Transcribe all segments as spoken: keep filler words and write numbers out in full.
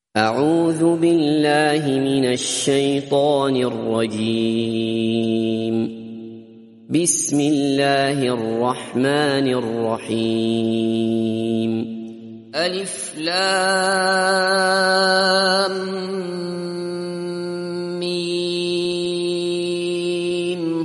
أعوذ بالله من الشيطان الرجيم. بسم الله الرحمن الرحيم. ألف لام ميم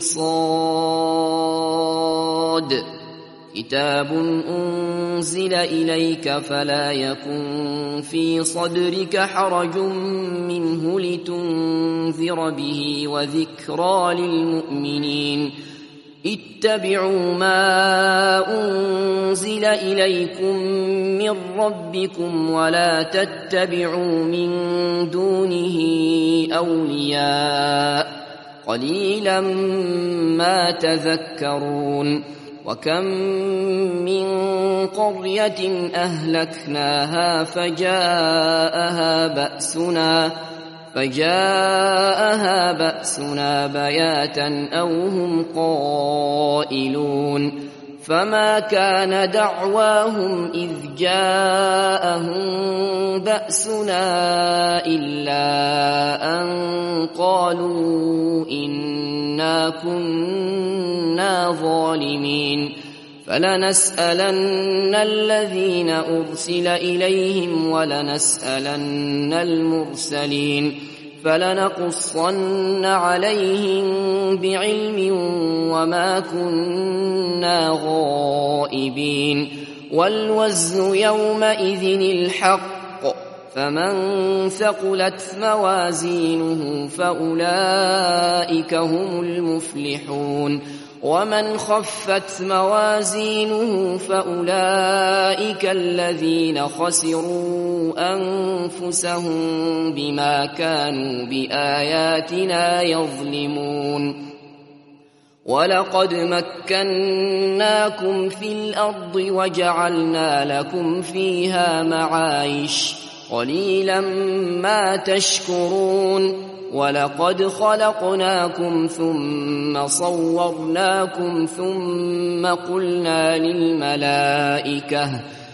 صاد. كتاب أنزل إليك فلا يكن في صدرك حرج منه لتنذر به وذكرى للمؤمنين. اتبعوا ما أنزل إليكم من ربكم ولا تتبعوا من دونه أولياء قليلا ما تذكرون. وكم من قرية أهلكناها فجاءها بأسنا فجاءها بأسنا بياتا أو هم قائلون. فما كان دعواهم إذ جاءهم بأسنا إلا أن قالوا إنا كنا ظالمين. فلنسألن الذين أرسل إليهم ولنسألن المرسلين. فلنقصن عليهم بعلم وما كنا غائبين. والوزن يومئذ الحق. فمن ثقلت موازينه فأولئك هم المفلحون. ومن خفت موازينه فأولئك الذين خسروا أنفسهم بما كانوا بآياتنا يظلمون. ولقد مكناكم في الأرض وجعلنا لكم فيها معايش قليلا ما تشكرون. ولقد خلقناكم ثم صورناكم ثم قلنا للملائكة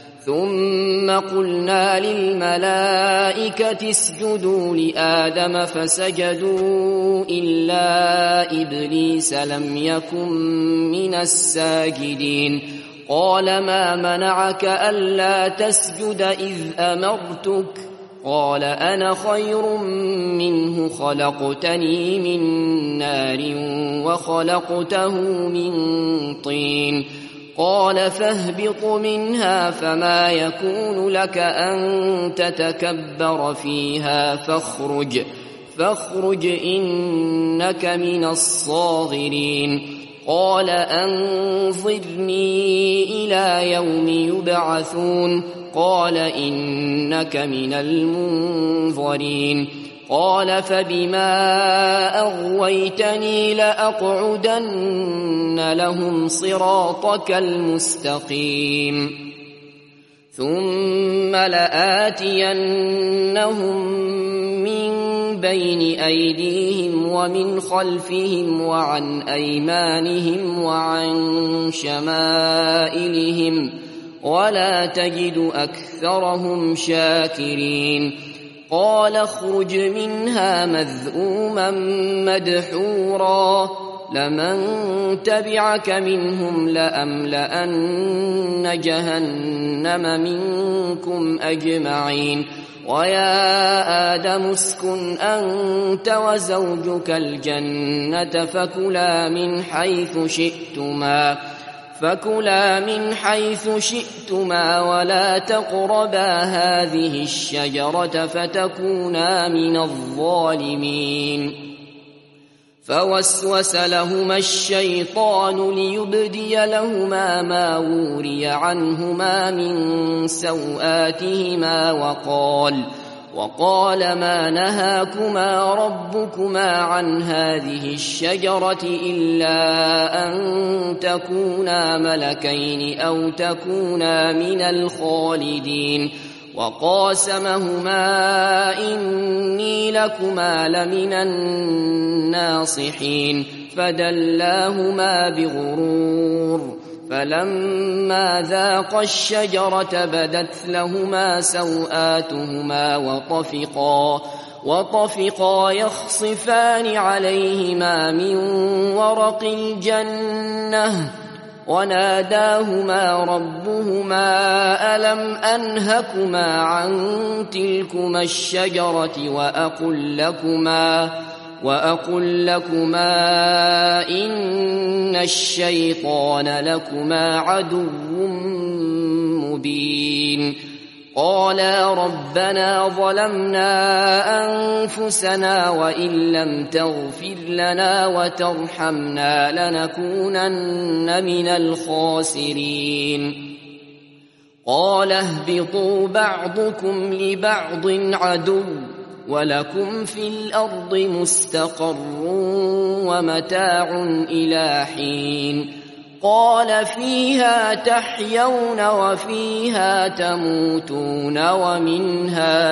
ثم قلنا للملائكة اسجدوا لآدم فسجدوا إلا إبليس لم يكن من الساجدين. قال ما منعك ألا تسجد إذ أمرتك؟ قال أنا خير منه خلقتني من نار وخلقته من طين. قال فاهبط منها فما يكون لك أن تتكبر فيها فاخرج فاخرج إنك من الصاغرين. قال أنظرني إلى يوم يبعثون. قال إنك من المنظرين. قال فبما أغويتني لأقعدن لهم صراطك المستقيم ثم لآتينهم من بين أيديهم ومن خلفهم وعن أيمانهم وعن شمائلهم ولا تجد أكثرهم شاكرين. قال اخرج منها مذءوما مدحورا لمن تبعك منهم لأملأن جهنم منكم أجمعين. ويا آدم اسكن أنت وزوجك الجنة فكلا من حيث شئتما فكلا من حيث شئتما ولا تقربا هذه الشجرة فتكونا من الظالمين. فوسوس لهما الشيطان ليبدي لهما ما وري عنهما من سوآتهما وقال وقال ما نهاكما ربكما عن هذه الشجرة إلا أن تكونا ملكين أو تكونا من الخالدين. وقاسمهما إني لكما لمن الناصحين فدلاهما بغرور فلما ذاقا الشجرة بدت لهما سوآتهما وطفقا وطفقا يخصفان عليهما من ورق الجنة وناداهما ربهما ألم أنهكما عن تلكما الشجرة وأقل لكما وأقل لكما إن الشيطان لكما عدو مبين قالا ربنا ظلمنا أنفسنا وإن لم تغفر لنا وترحمنا لنكونن من الخاسرين قال اهبطوا بعضكم لبعض عدو ولكم في الأرض مستقر ومتاع إلى حين قال فيها تحيون وفيها تموتون ومنها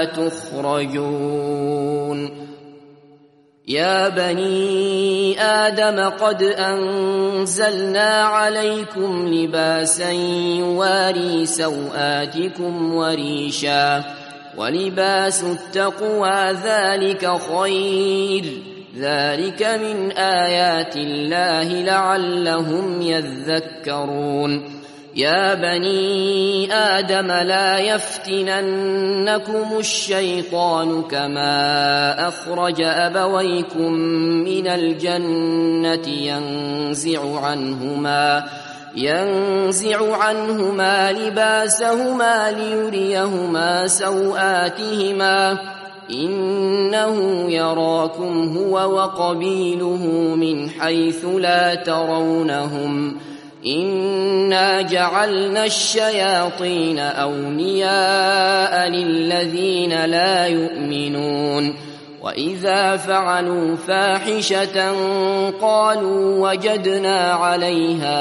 تخرجون يا بني آدم قد أنزلنا عليكم لباسا يواري سوآتكم وريشا ولباس التقوى ذلك خير ذلك من آيات الله لعلهم يذكرون يا بني آدم لا يفتننكم الشيطان كما أخرج أبويكم من الجنة ينزع عنهما ينزع عنهما لباسهما ليريهما سوآتهما إنه يراكم هو وقبيله من حيث لا ترونهم إنا جعلنا الشياطين أولياء للذين لا يؤمنون وإذا فعلوا فاحشة قالوا وجدنا عليها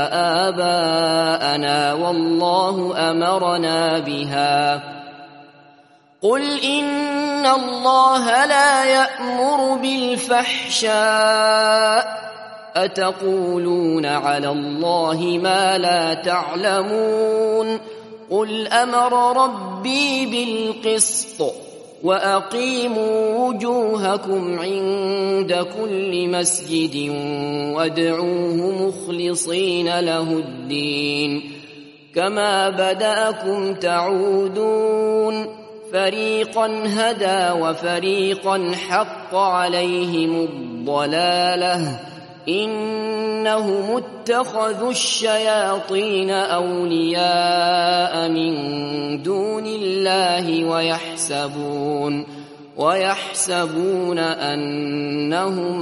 آباءنا والله أمرنا بها قل إن الله لا يأمر بالفحشاء أتقولون على الله ما لا تعلمون قل أمر ربي بالقسط وأقيموا وجوهكم عند كل مسجد وادعوه مخلصين له الدين كما بدأكم تعودون فريقا هدى وفريقا حق عليهم الضلالة إنهم اتخذوا الشياطين أولياء من دون الله ويحسبون ويحسبون أنهم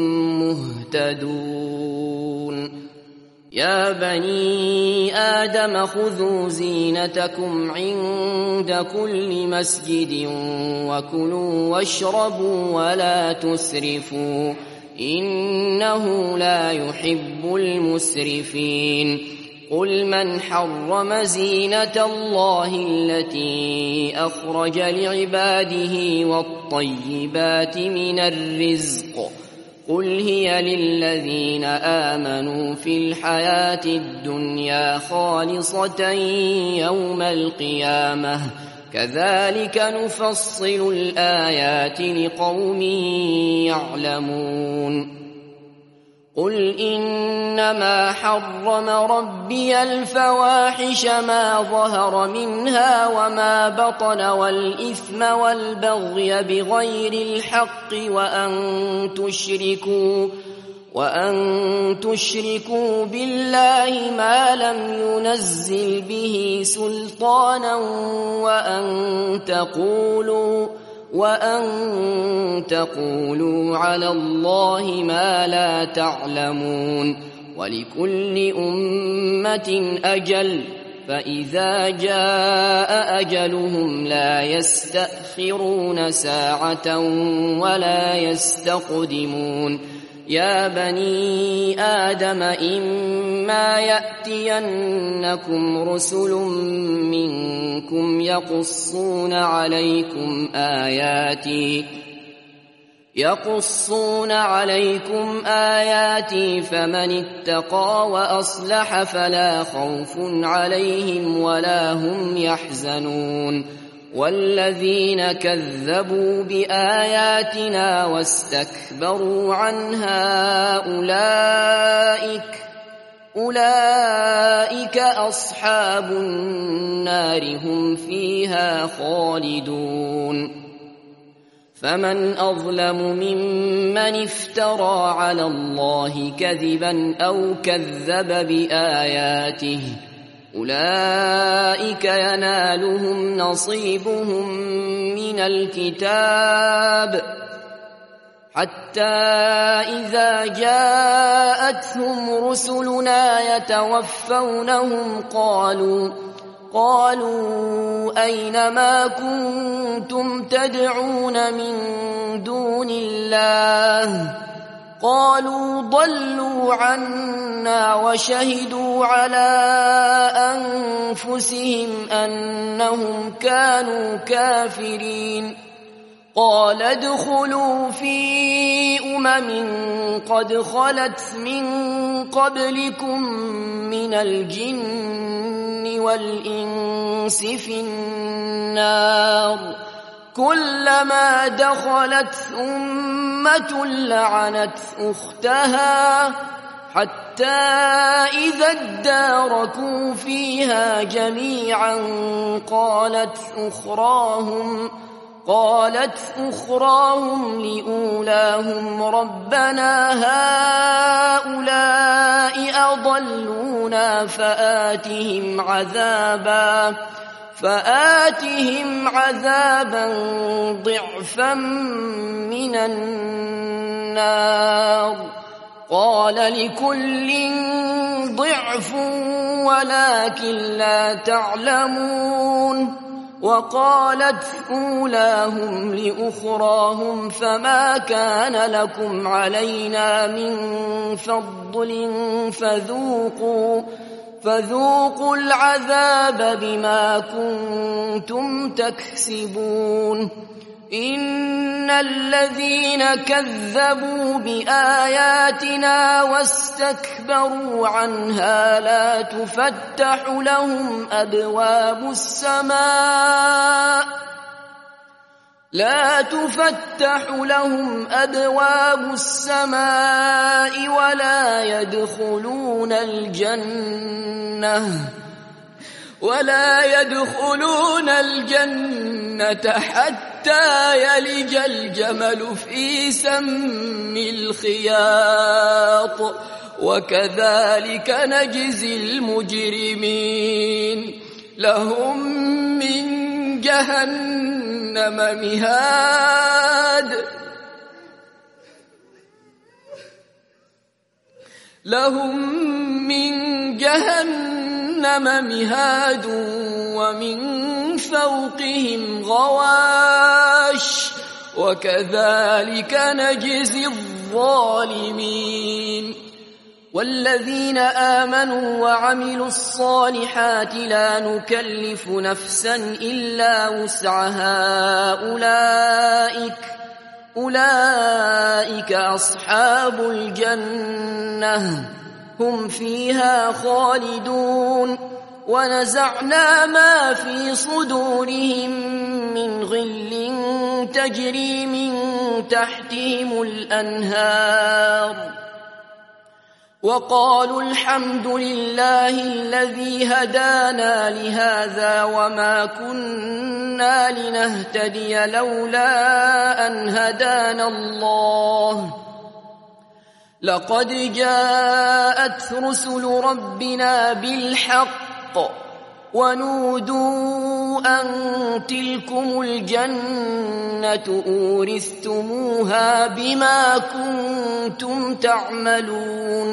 مهتدون يا بني آدم خذوا زينتكم عند كل مسجد وكلوا واشربوا ولا تسرفوا إنه لا يحب المسرفين قل من حرم زينة الله التي أخرج لعباده والطيبات من الرزق قل هي للذين آمنوا في الحياة الدنيا خالصة يوم القيامة كذلك نفصل الآيات لقوم يعلمون قل إنما حرم ربي الفواحش ما ظهر منها وما بطن والإثم والبغي بغير الحق وأن تشركوا وأن تشركوا بالله ما لم ينزل به سلطانا وأن تقولوا وأن تقولوا على الله ما لا تعلمون ولكل أمة أجل فإذا جاء أجلهم لا يستأخرون ساعة ولا يستقدمون يا بني آدم إما يأتينكم رسل منكم يقصون عليكم آياتي يقصون عليكم آياتي فمن اتقى وأصلح فلا خوف عليهم ولا هم يحزنون والذين كذبوا بآياتنا واستكبروا عنها أولئك أولئك أصحاب النار هم فيها خالدون فمن أظلم ممن افترى على الله كذبا أو كذب بآياته أولئك ينالهم نصيبهم من الكتاب حتى إذا جاءتهم رسلنا يتوفونهم قالوا قالوا أين ما كنتم تدعون من دون الله قالوا ضلوا عنا وشهدوا على أنفسهم أنهم كانوا كافرين قال ادخلوا في أمم قد خلت من قبلكم من الجن والإنس في النار كلما دخلت أمة لعنت أختها حتى إذا اداركوا فيها جميعا قالت أخراهم قالت أخراهم لأولاهم ربنا هؤلاء أضلونا فآتهم عذابا فآتهم عذابا ضعفا من النار قال لكل ضعف ولكن لا تعلمون وقالت أولاهم لأخراهم فما كان لكم علينا من فضل فذوقوا فذوقوا العذاب بما كنتم تكسبون إن الذين كذبوا بآياتنا واستكبروا عنها لا تفتح لهم أبواب السماء لا تفتح لهم أبواب السماء ولا يدخلون الجنة ولا يدخلون الجنة حتى يلج الجمل في سم الخياط وكذلك نجزي المجرمين لهم من جهنم مهاد لهم من جهنم مهاد ومن فوقهم غواش وكذلك نجزي الظالمين والذين آمنوا وعملوا الصالحات لا نكلف نفسا إلا وسعها أولئك أولئك أصحاب الجنة هم فيها خالدون ونزعنا ما في صدورهم من غل تجري من تحتهم الأنهار وقالوا الحمد لله الذي هدانا لهذا وما كنا لنهتدي لولا أن هدانا الله لقد جاءت رسل ربنا بالحق ونودوا أن تلكم الجنة أورثتموها بما كنتم تعملون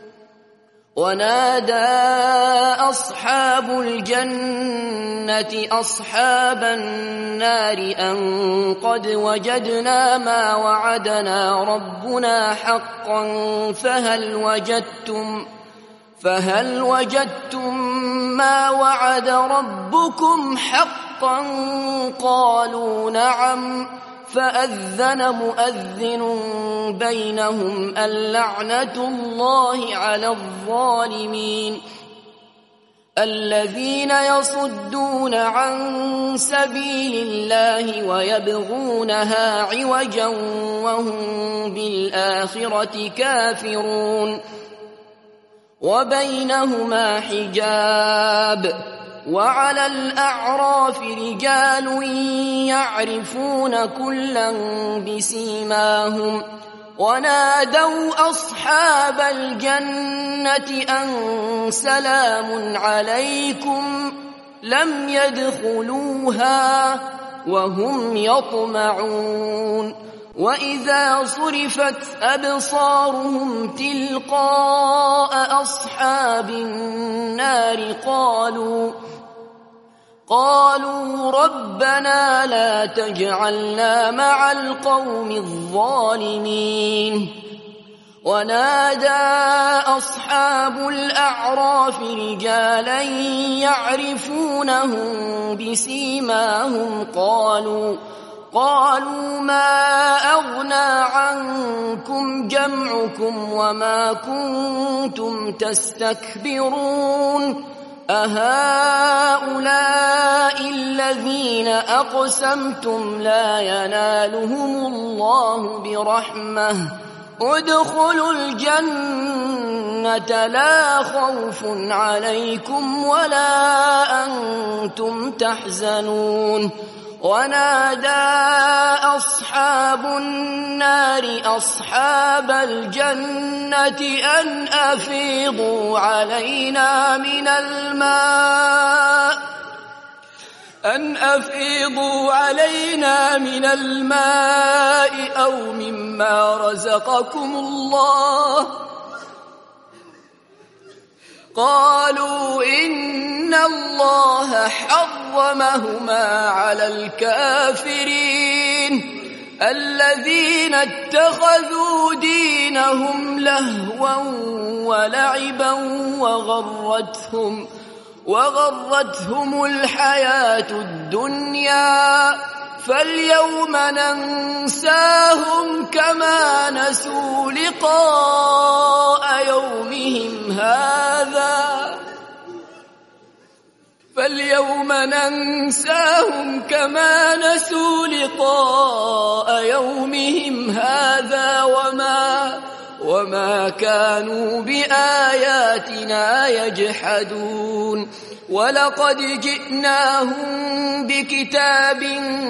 ونادى أصحاب الجنة أصحاب النار أن قد وجدنا ما وعدنا ربنا حقا فهل وجدتم فهل وجدتم ما وعد ربكم حقا قالوا نعم فأذن مؤذن بينهم اللعنة الله على الظالمين الذين يصدون عن سبيل الله ويبغونها عوجا وهم بالآخرة كافرون وبينهما حجاب وعلى الأعراف رجال يعرفون كلا بسيماهم ونادوا أصحاب الجنة أن سلام عليكم لم يدخلوها وهم يطمعون وإذا صرفت أبصارهم تلقاء أصحاب النار قالوا قالوا ربنا لا تجعلنا مع القوم الظالمين ونادى أصحاب الأعراف رجالا يعرفونهم بسيماهم قالوا قالوا ما أغنى عنكم جمعكم وما كنتم تستكبرون أهؤلاء الذين أقسمتم لا ينالهم الله برحمة ادخلوا الجنة لا خوف عليكم ولا أنتم تحزنون ونادى أصحاب النار أصحاب الجنة أن أفيضوا علينا من الماء أن أفيضوا علينا من الماء أو مما رزقكم الله قالوا إن الله حرمهما على الكافرين الذين اتخذوا دينهم لهوا ولعبا وغرتهم وغرتهم الحياة الدنيا فاليوم ننساهم كما نسوا لقاء يومهم هذا فاليوم ننساهم كما نسوا لقاء يومهم هذا وما وما كانوا بآياتنا يجحدون ولقد جئناهم بكتاب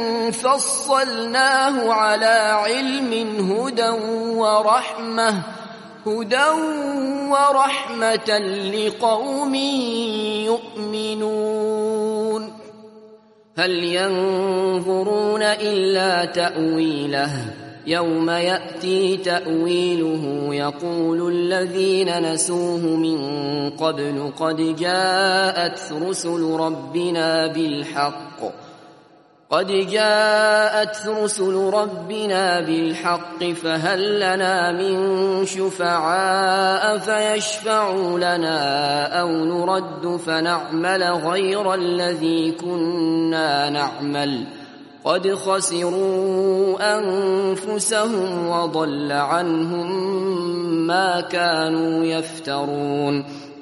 فصلناه على علم هدى ورحمة هدى ورحمة لقوم يؤمنون هل ينظرون إلا تأويله يوم يأتي تأويله يقول الذين نسوه من قبل قد جاءت رسل ربنا بالحق قد جاءت رسل ربنا بالحق فهل لنا من شفعاء فيشفعوا لنا أو نرد فنعمل غير الذي كنا نعمل قد خسروا أنفسهم وضل عنهم ما كانوا يفترون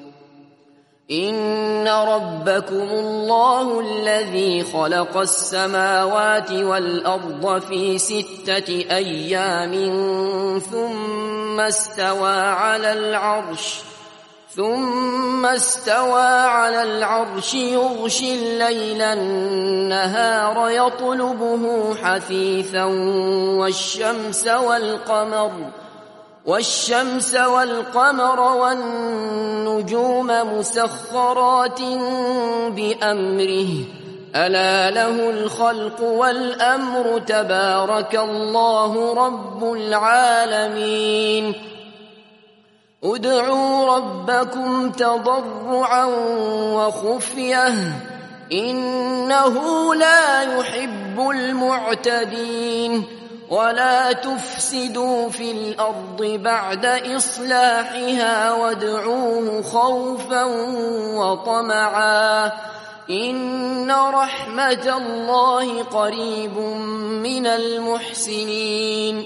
إن ربكم الله الذي خلق السماوات والأرض في ستة أيام ثم استوى على العرش ثم استوى على العرش يغشي الليل النهار يطلبه حثيثا والشمس والقمر والشمس والقمر والنجوم مسخرات بأمره ألا له الخلق والأمر تبارك الله رب العالمين ادعوا ربكم تضرعا وخفية إنه لا يحب المعتدين ولا تفسدوا في الأرض بعد إصلاحها وادعوه خوفا وطمعا إن رحمة الله قريب من المحسنين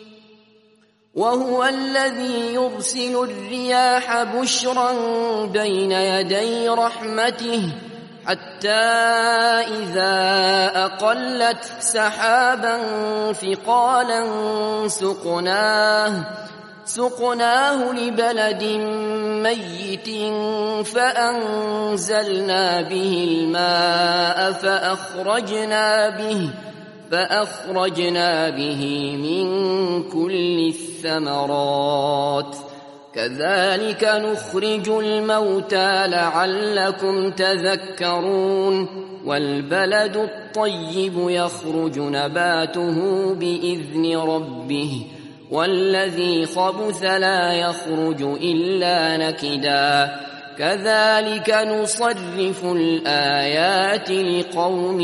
وهو الذي يرسل الرياح بشرا بين يدي رحمته حتى إذا أقلت سحابا ثقالا سقناه سقناه لبلد ميت فأنزلنا به الماء فأخرجنا به فأخرجنا به من كل الثمرات كذلك نخرج الموتى لعلكم تذكرون والبلد الطيب يخرج نباته بإذن ربه والذي خبث لا يخرج إلا نكدا كذلك نصرف الآيات لقوم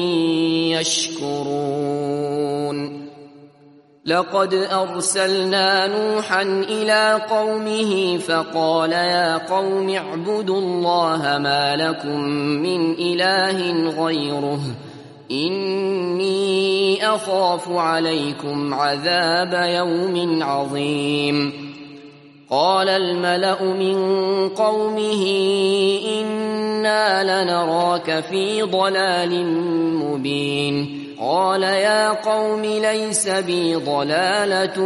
يشكرون لقد أرسلنا نوحا إلى قومه فقال يا قوم اعبدوا الله ما لكم من إله غيره إني أخاف عليكم عذاب يوم عظيم قال الملأ من قومه إنا لنراك في ضلال مبين قال يا قوم ليس بي ضلالة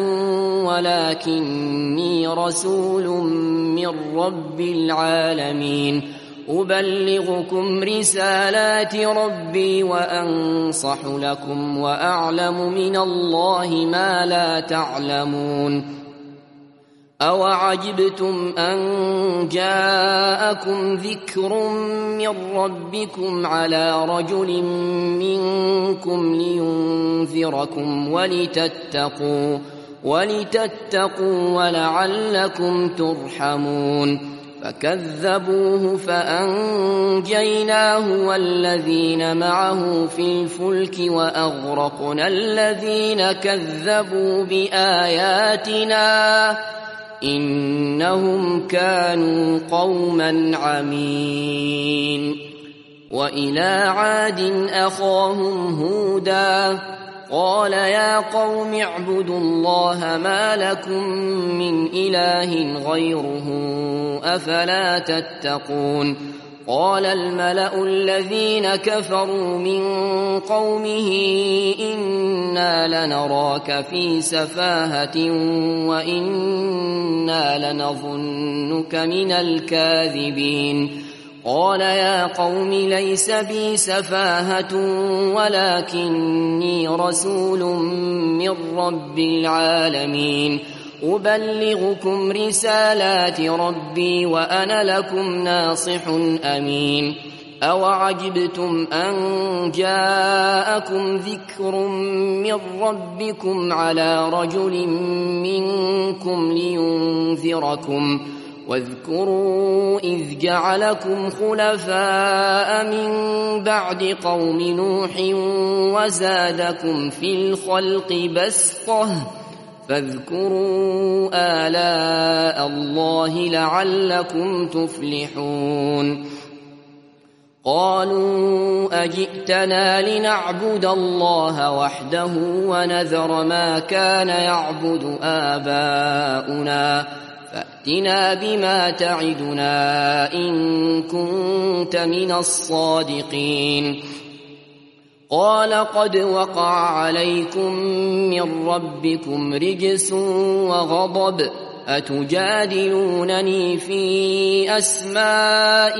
ولكني رسول من رب العالمين أبلغكم رسالات ربي وأنصح لكم وأعلم من الله ما لا تعلمون أوعجبتم أن جاءكم ذكر من ربكم على رجل منكم لينذركم ولتتقوا ولتتقوا ولعلكم ترحمون فكذبوه فأنجيناه والذين معه في الفلك وأغرقنا الذين كذبوا بآياتنا إنهم كانوا قوما عمين وإلى عاد أخاهم هودا قال يا قوم اعبدوا الله ما لكم من إله غيره أفلا تتقون قال الملأ الذين كفروا من قومه إنا لنراك في سفاهة وإنا لنظنك من الكاذبين قال يا قوم ليس بي سفاهة ولكني رسول من رب العالمين أبلغكم رسالات ربي وأنا لكم ناصح أمين أوعجبتم أن جاءكم ذكر من ربكم على رجل منكم لينذركم واذكروا إذ جعلكم خلفاء من بعد قوم نوح وزادكم في الخلق بسطة فاذكروا آلاء الله لعلكم تفلحون قالوا أجئتنا لنعبد الله وحده ونذر ما كان يعبد آباؤنا فأتنا بما تعدنا إن كنت من الصادقين قال قد وقع عليكم من ربكم رجس وغضب أتجادلونني في أسماء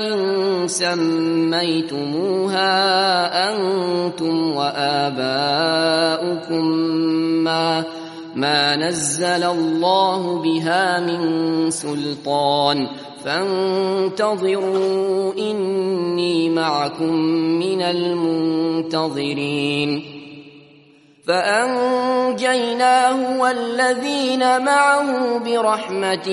سميتموها أنتم وآباؤكم ما ما نزل الله بها من سلطان فانتظروا إني معكم من المنتظرين فأنجيناه والذين معه برحمة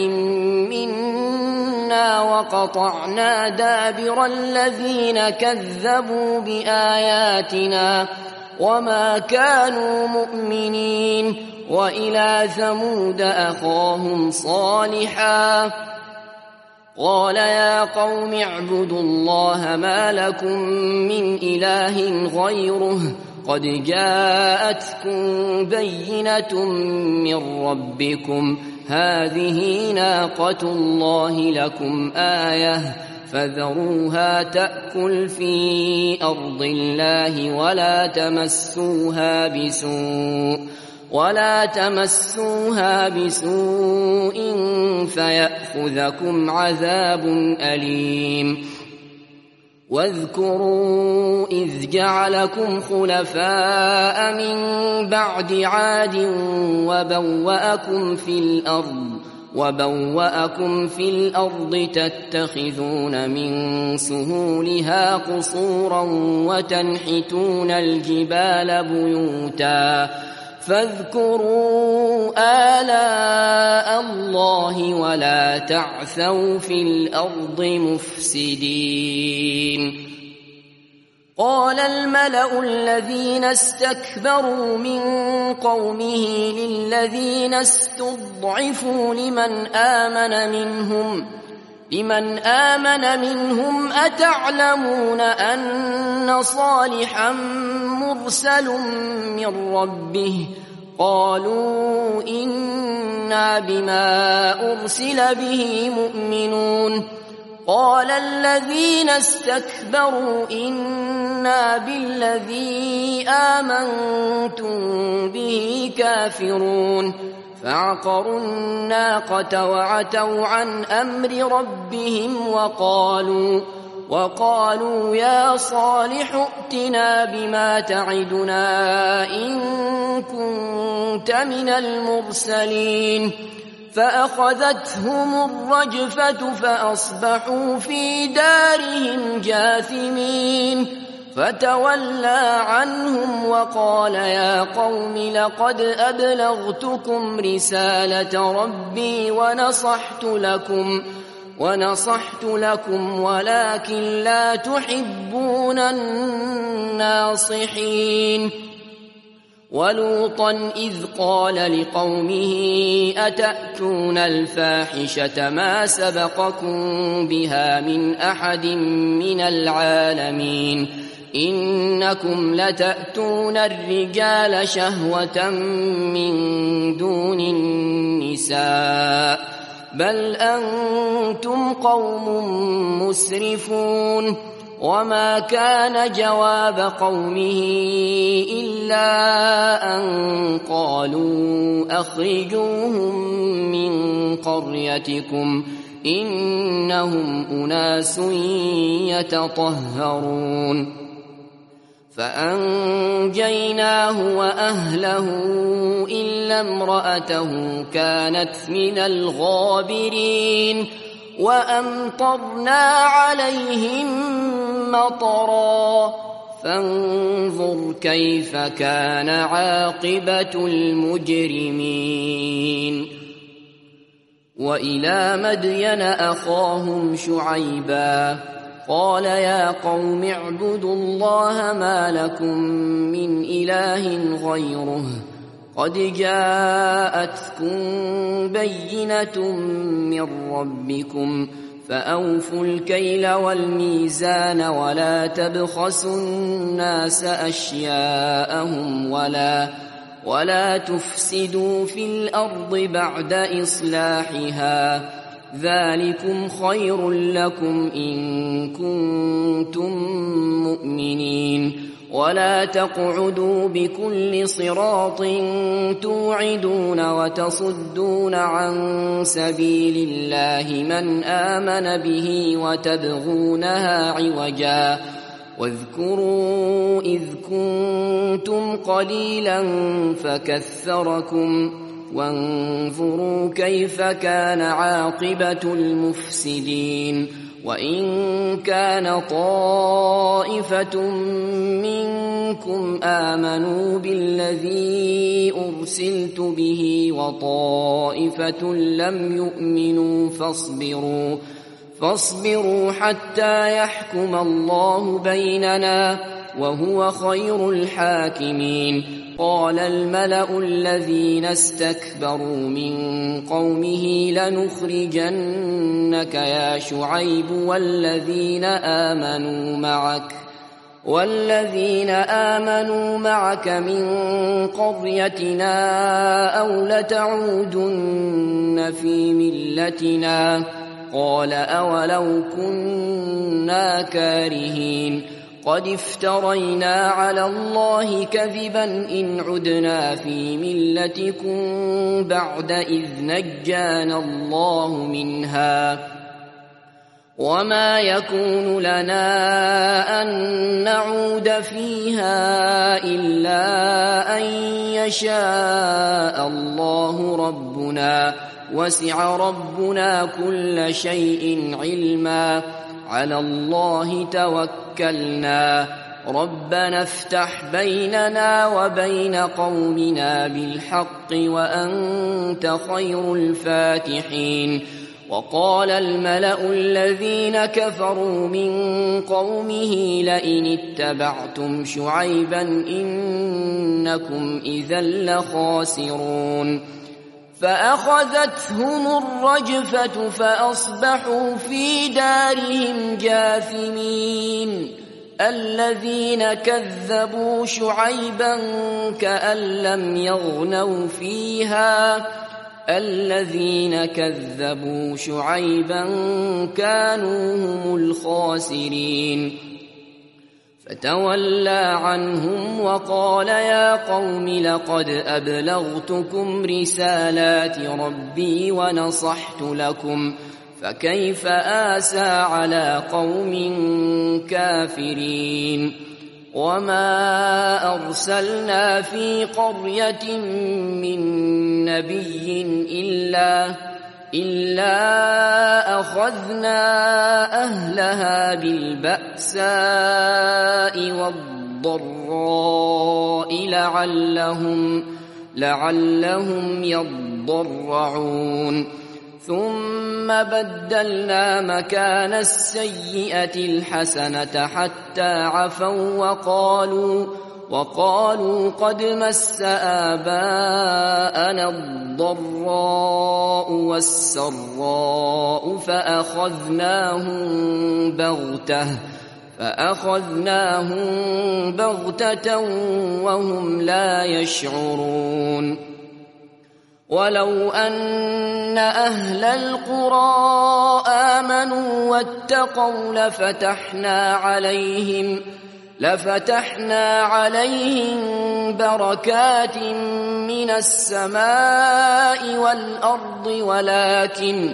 منا وقطعنا دابر الذين كذبوا بآياتنا وما كانوا مؤمنين وإلى ثمود أخاهم صالحا قال يا قوم اعبدوا الله ما لكم من إله غيره قد جاءتكم بينة من ربكم هذه ناقة الله لكم آية فذروها تأكل في أرض الله ولا تمسوها بسوء ولا تمسوها بسوء فيأخذكم عذاب أليم واذكروا إذ جعلكم خلفاء من بعد عاد وبوأكم في الأرض وبوأكم في الأرض تتخذون من سهولها قصورا وتنحتون الجبال بيوتا فاذكروا آلاء الله ولا تعثوا في الأرض مفسدين قال الملأ الذين استكبروا من قومه للذين استضعفوا لمن آمن منهم لمن آمن منهم أتعلمون أن صالحا مرسل من ربه قالوا إنا بما أرسل به مؤمنون قال الذين استكبروا إنا بالذي آمنتم به كافرون فعقروا الناقة وعتوا عن أمر ربهم وقالوا وقالوا يا صالح ائتنا بما تعدنا إن كنت من المرسلين فأخذتهم الرجفة فأصبحوا في دارهم جاثمين فتولى عنهم وقال يا قوم لقد أبلغتكم رسالة ربي ونصحت لكم ونصحت لكم ولكن لا تحبون الناصحين ولوطا إذ قال لقومه أتأتون الفاحشة ما سبقكم بها من أحد من العالمين إنكم لتأتون الرجال شهوة من دون النساء بل أنتم قوم مسرفون وما كان جواب قومه إلا أن قالوا أخرجوهم من قريتكم إنهم أناس يتطهرون فأنجيناه وأهله إلا امرأته كانت من الغابرين وأمطرنا عليهم مطرا فانظر كيف كان عاقبة المجرمين وإلى مدين أخاهم شعيبا قال يا قوم اعبدوا الله ما لكم من إله غيره قد جاءتكم بينة من ربكم فأوفوا الكيل والميزان ولا تبخسوا الناس أشياءهم ولا ولا تفسدوا في الأرض بعد إصلاحها ذلكم خير لكم إن كنتم مؤمنين ولا تقعدوا بكل صراط توعدون وتصدون عن سبيل الله من آمن به وتبغونها عوجا واذكروا إذ كنتم قليلا فكثركم وانظروا كيف كان عاقبة المفسدين وإن كان طائفة منكم آمنوا بالذي أرسلت به وطائفة لم يؤمنوا فاصبروا فاصبروا حتى يحكم الله بيننا وهو خير الحاكمين. قال الملأ الذين استكبروا من قومه لنخرجنك يا شعيب والذين آمنوا معك والذين آمنوا معك من قريتنا أو لتعودن في ملتنا. قال أولو كنا كارهين قد افترينا على الله كذبا إن عدنا في ملتكم بعد إذ نجانا الله منها وما يكون لنا أن نعود فيها إلا أن يشاء الله ربنا وسع ربنا كل شيء علما على الله توكلنا ربنا افتح بيننا وبين قومنا بالحق وأنت خير الفاتحين. وقال الملأ الذين كفروا من قومه لئن اتبعتم شعيبا إنكم إذا لخاسرون. فأخذتهم الرجفة فأصبحوا في دارهم جاثمين. الذين كذبوا شعيبا كأن لم يغنوا فيها الذين كذبوا شعيبا كانوا هم الخاسرين. فتولى عنهم وقال يا قوم لقد أبلغتكم رسالات ربي ونصحت لكم فكيف آسى على قوم كافرين. وما أرسلنا في قرية من نبي إلا إلا أخذنا أهلها بالبأساء والضراء لعلهم لعلهم يضرعون. ثم بدلنا مكان السيئة الحسنة حتى عفوا وقالوا وقالوا قد مس آباءنا الضراء والسراء فأخذناهم بغتة فأخذناهم بغتة وهم لا يشعرون. ولو أن أهل القرى آمنوا واتقوا لفتحنا عليهم لفتحنا عليهم بركات من السماء والأرض ولكن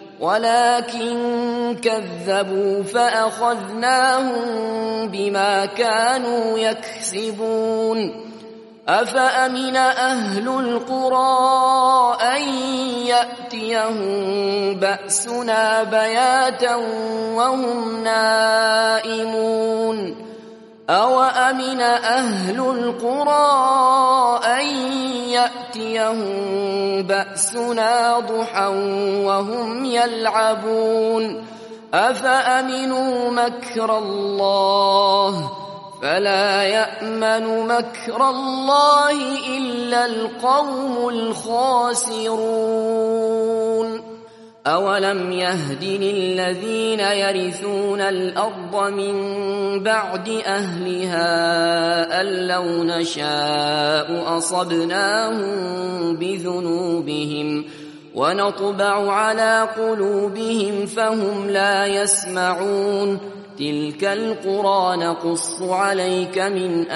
ولكن كذبوا فأخذناهم بما كانوا يكسبون. أفأمن أهل القرى أن يأتيهم بأسنا بياتا وهم نائمون أوأمن أهل القرى أن يأتيهم بأسنا ضحى وهم يلعبون أفأمنوا مكر الله فلا يأمن مكر الله إلا القوم الخاسرون. أولم يهد للذين يرثون الأرض من بعد أهلها أن لو نشاء أصبناهم بذنوبهم ونطبع على قلوبهم فهم لا يسمعون. تلك القرى نقص عليك من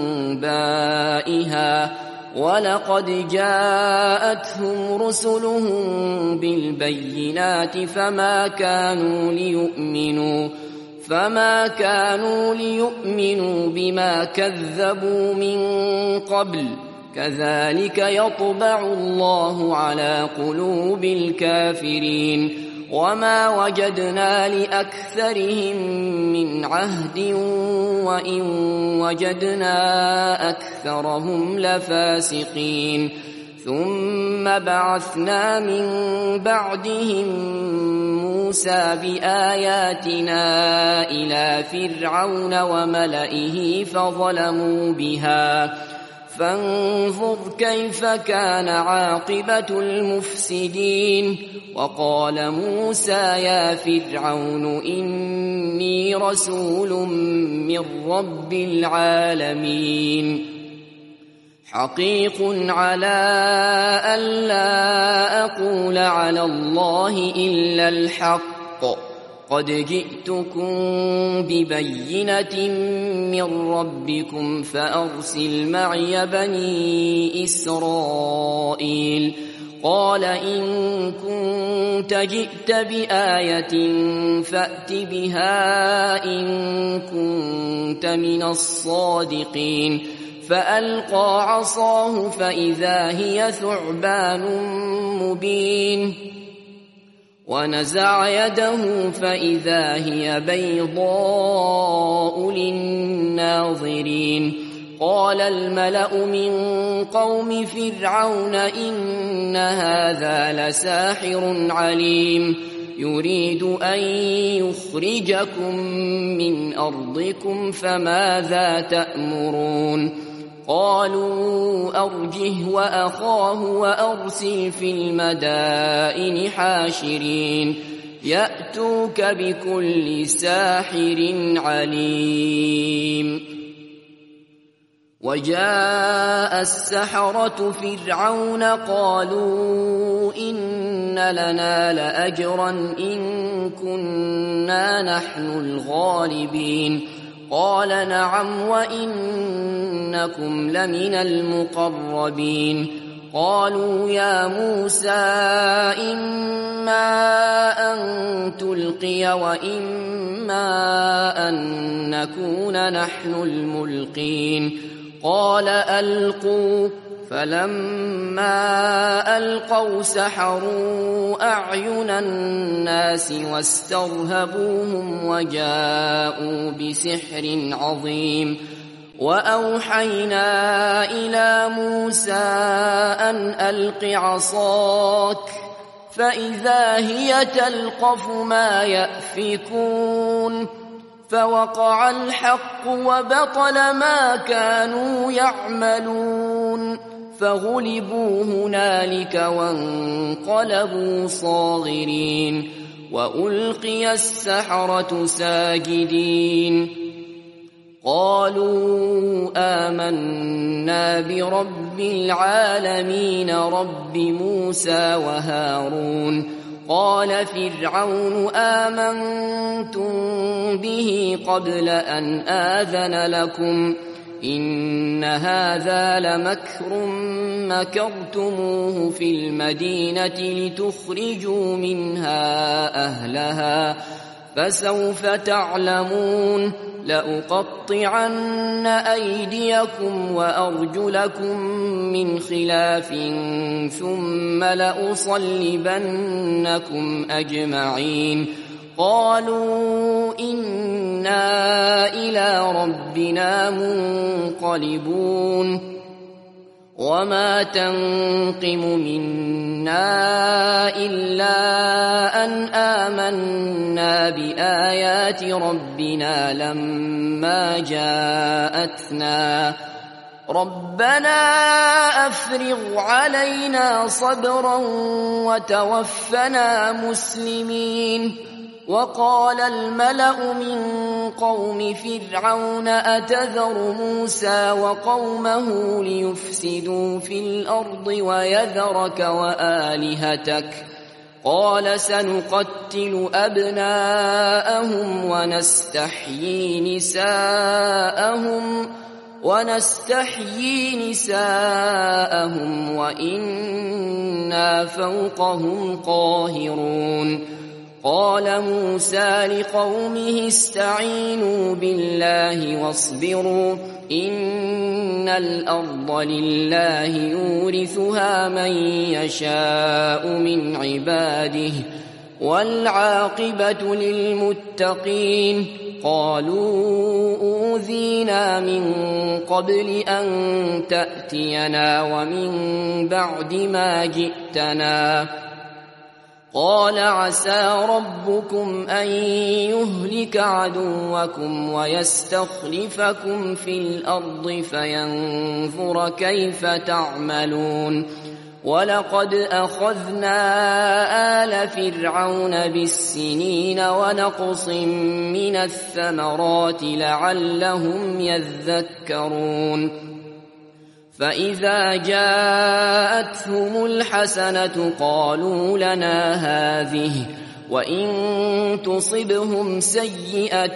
أنبائها ولقد جاءتهم رسلهم بالبينات فما كانوا ليؤمنوا فما كانوا ليؤمنوا بما كذبوا من قبل كذلك يطبع الله على قلوب الكافرين. وما وجدنا لأكثرهم من عهد وإن وجدنا أكثرهم لفاسقين. ثم بعثنا من بعدهم موسى بآياتنا إلى فرعون وملئه فظلموا بها فانظر كيف كان عاقبة المفسدين. وقال موسى يا فرعون إني رسول من رب العالمين حقيق على ألا أقول على الله إلا الحق قد جئتكم ببينة من ربكم فأرسل معي بني إسرائيل. قال إن كنت جئت بآية فأت بها إن كنت من الصادقين. فألقى عصاه فإذا هي ثعبان مبين ونزع يده فإذا هي بيضاء للناظرين. قال الملأ من قوم فرعون إن هذا لساحر عليم يريد أن يخرجكم من أرضكم فماذا تأمرون. قالوا أرجه وأخاه وأرسل في المدائن حاشرين يأتوك بكل ساحر عليم. وجاء السحرة فرعون قالوا إن لنا لأجرا إن كنا نحن الغالبين. قال نعم وإنكم لمن المقربين. قالوا يا موسى إما أن تلقي وإما أن نكون نحن الملقين. قال ألقوا فلما ألقوا سحروا أعين الناس واسترهبوهم وجاءوا بسحر عظيم. وأوحينا إلى موسى أن ألق عصاك فإذا هي تلقف ما يأفكون. فوقع الحق وبطل ما كانوا يعملون فغلبوا هنالك وانقلبوا صاغرين. وألقي السحرة ساجدين قالوا آمنا برب العالمين رب موسى وهارون. قال فرعون آمنتم به قبل أن آذن لكم إن هذا لمكر مكرتموه في المدينة لتخرجوا منها أهلها فسوف تعلمون. لأقطعن أيديكم وأرجلكم من خلاف ثم لأصلبنكم أجمعين. قالوا إنا إلى ربنا منقلبون. وما تنقم منا إلا أن آمنا بآيات ربنا لما جاءتنا ربنا أفرغ علينا صبرا وتوفنا مسلمين. وقال الملأ من قوم فرعون أتذر موسى وقومه ليفسدوا في الأرض ويذرك وآلهتك قال سنقتل أبناءهم ونستحيي نساءهم ونستحيي نساءهم وإنا فوقهم قاهرون. قال موسى لقومه استعينوا بالله واصبروا إن الأرض لله يورثها من يشاء من عباده والعاقبة للمتقين. قالوا أوذينا من قبل أن تأتينا ومن بعد ما جئتنا قال عسى ربكم أن يهلك عدوكم ويستخلفكم في الأرض فينظر كيف تعملون ولقد أخذنا آل فرعون بالسنين ونقص من الثمرات لعلهم يذكرون فإذا جاءتهم الحسنة قالوا لنا هذه وإن تصبهم سيئة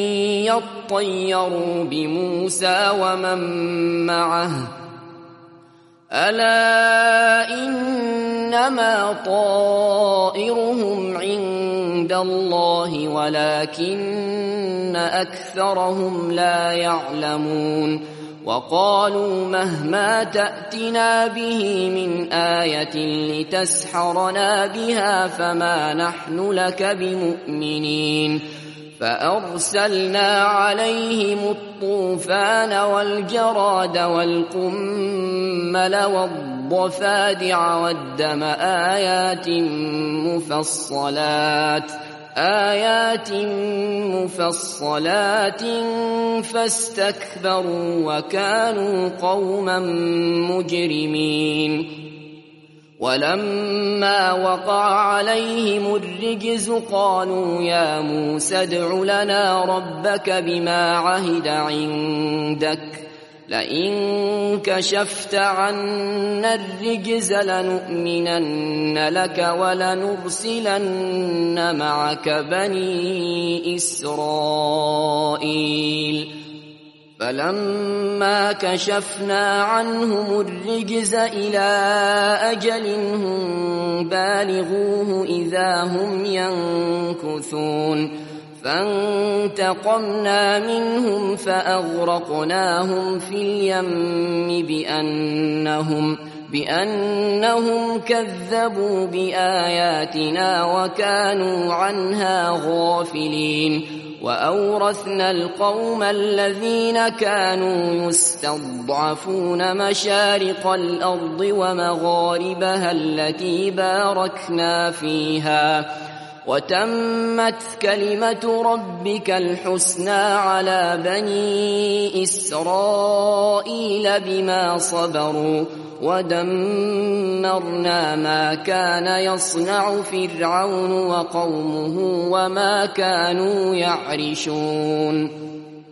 يطيروا بموسى ومن معه ألا إنما طائرهم عند الله ولكن أكثرهم لا يعلمون وقالوا مهما تأتنا به من آية لتسحرنا بها فما نحن لك بمؤمنين فأرسلنا عليهم الطوفان والجراد والقمل والضفادع والدم آيات مفصلات آيات مفصلات فاستكبروا وكانوا قوما مجرمين ولما وقع عليهم الرجز قالوا يا موسى ادع لنا ربك بما عهد عندك لئن كشفت عنا الرجز لنؤمنن لك ولنرسلن معك بني إسرائيل فلما كشفنا عنهم الرجز إلى أجل هم بالغوه إذا هم ينكثون فانتقمنا منهم فأغرقناهم في اليم بأنهم, بأنهم كذبوا بآياتنا وكانوا عنها غافلين وأورثنا القوم الذين كانوا يستضعفون مشارق الأرض ومغاربها التي باركنا فيها وتمت كلمة ربك الحسنى على بني إسرائيل بما صبروا ودمرنا ما كان يصنع فرعون وقومه وما كانوا يعرشون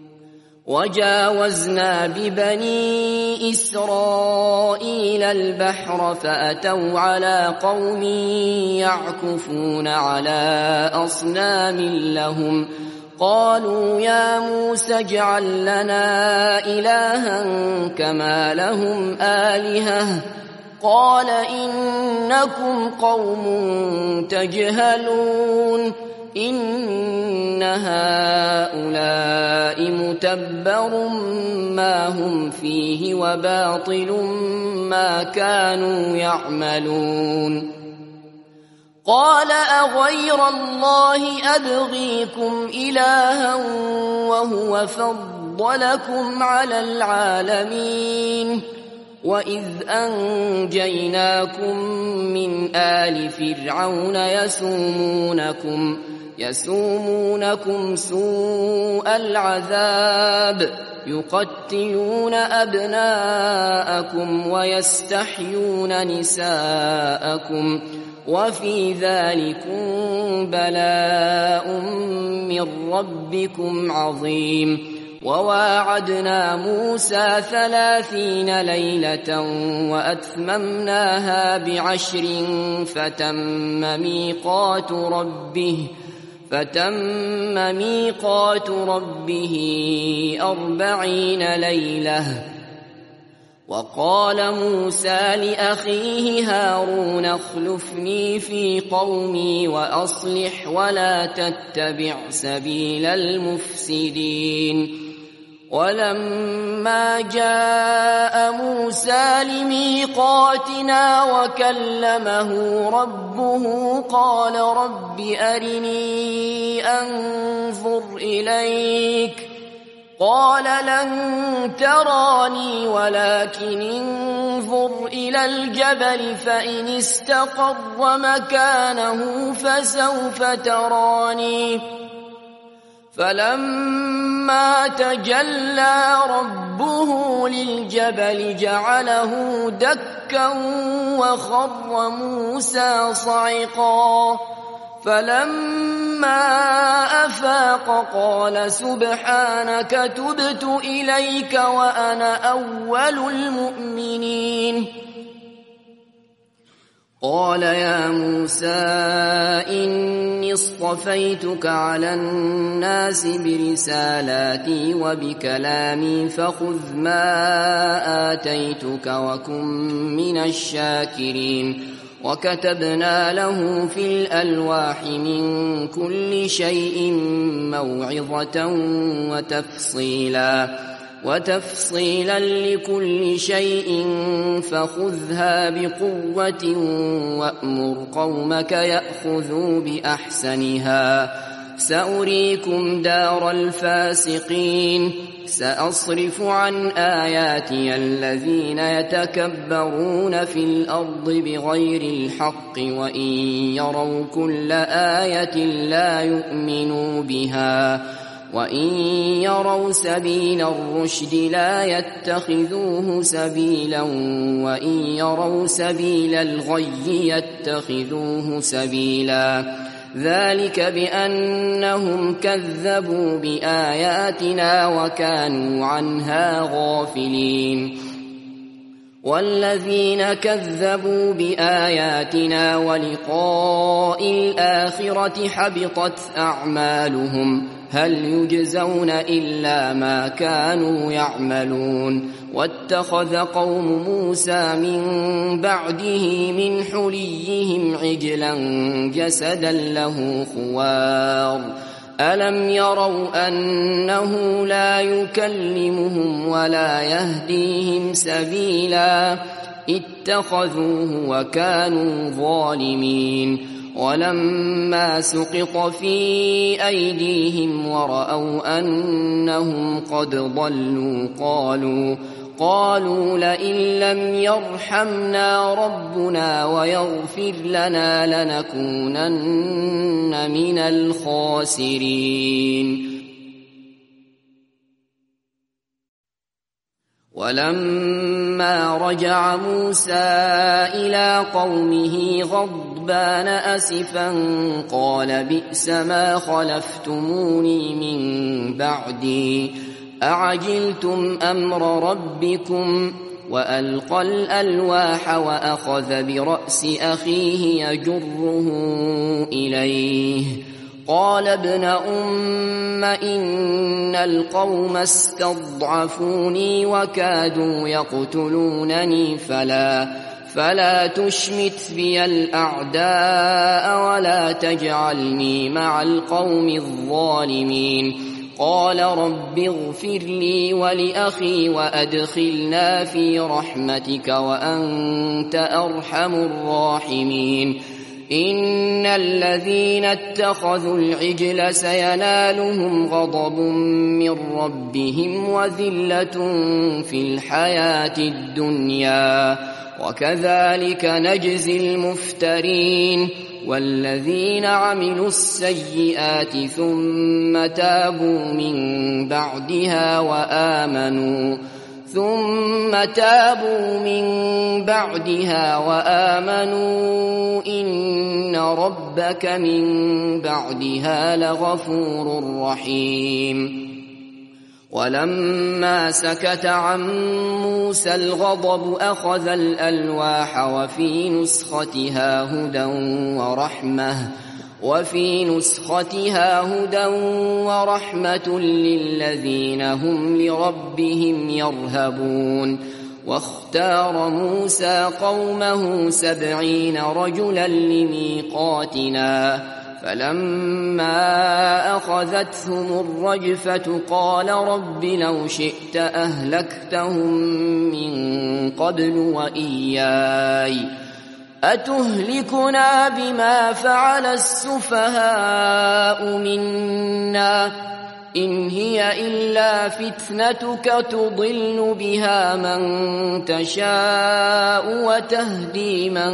وجاوزنا ببني إسرائيل البحر فأتوا على قوم يعكفون على أصنام لهم قالوا يا موسى اجعل لنا إلها كما لهم آلهة قال إنكم قوم تجهلون إن هؤلاء متبر ما هم فيه وباطل ما كانوا يعملون قال أغير الله أبغيكم إلها وهو فضلكم على العالمين وإذ أنجيناكم من آل فرعون يسومونكم يسومونكم سوء العذاب يقتلون أبناءكم ويستحيون نساءكم وفي ذلكم بلاء من ربكم عظيم وواعدنا موسى ثلاثين ليلة وأتممناها بعشر فتم ميقات ربه فتم ميقات ربه أربعين ليلة وقال موسى لأخيه هارون اخلفني في قومي وأصلح ولا تتبع سبيل المفسدين ولما جاء موسى لميقاتنا وكلمه ربه قال رب أرني أنظر إليك قال لن تراني ولكن انظر إلى الجبل فإن استقر مكانه فسوف تراني فلما تجلى ربه للجبل جعله دكا وخر موسى صعقا فلما أفاق قال سبحانك تبت إليك وأنا أول المؤمنين قال يا موسى إني اصطفيتك على الناس برسالاتي وبكلامي فخذ ما آتيتك وكن من الشاكرين وكتبنا له في الألواح من كل شيء موعظة وتفصيلا وتفصيلا لكل شيء فخذها بقوة وأمر قومك يأخذوا بأحسنها سأريكم دار الفاسقين سأصرف عن آياتي الذين يتكبرون في الأرض بغير الحق وإن يروا كل آية لا يؤمنوا بها وإن يروا سبيل الرشد لا يتخذوه سبيلا وإن يروا سبيل الغي يتخذوه سبيلا ذلك بأنهم كذبوا بآياتنا وكانوا عنها غافلين والذين كذبوا بآياتنا ولقاء الآخرة حبطت أعمالهم هل يجزون إلا ما كانوا يعملون واتخذ قوم موسى من بعده من حليهم عجلا جسدا له خوار ألم يروا أنه لا يكلمهم ولا يهديهم سبيلا اتخذوه وكانوا ظالمين ولما سقط في أيديهم ورأوا أنهم قد ضلوا قالوا قالوا لئن لم يرحمنا ربنا ويغفر لنا لنكونن من الخاسرين ولما رجع موسى إلى قومه غضبان أسفا قال بئس ما خلفتموني من بعدي أعجلتم أمر ربكم وألقى الألواح وأخذ برأس أخيه يجره إليه قال ابن أم إن القوم استضعفوني وكادوا يقتلونني فلا فلا تشمت بي الأعداء ولا تجعلني مع القوم الظالمين قال رب اغفر لي ولأخي وأدخلنا في رحمتك وأنت أرحم الراحمين إن الذين اتخذوا العجل سينالهم غضب من ربهم وذلة في الحياة الدنيا وكذلك نجزي المفترين والذين عملوا السيئات ثم تابوا من بعدها وآمنوا ثم تابوا من بعدها وآمنوا إن ربك من بعدها لغفور رحيم ولما سكت عن موسى الغضب أخذ الألواح وفي نسختها هدى ورحمة وفي نسختها هدى ورحمة للذين هم لربهم يرهبون واختار موسى قومه سبعين رجلا لميقاتنا فلما أخذتهم الرجفة قال رب لو شئت أهلكتهم من قبل وإياي أتهلكنا بما فعل السفهاء منا إن هي إلا فتنتك تضل بها من تشاء وتهدي من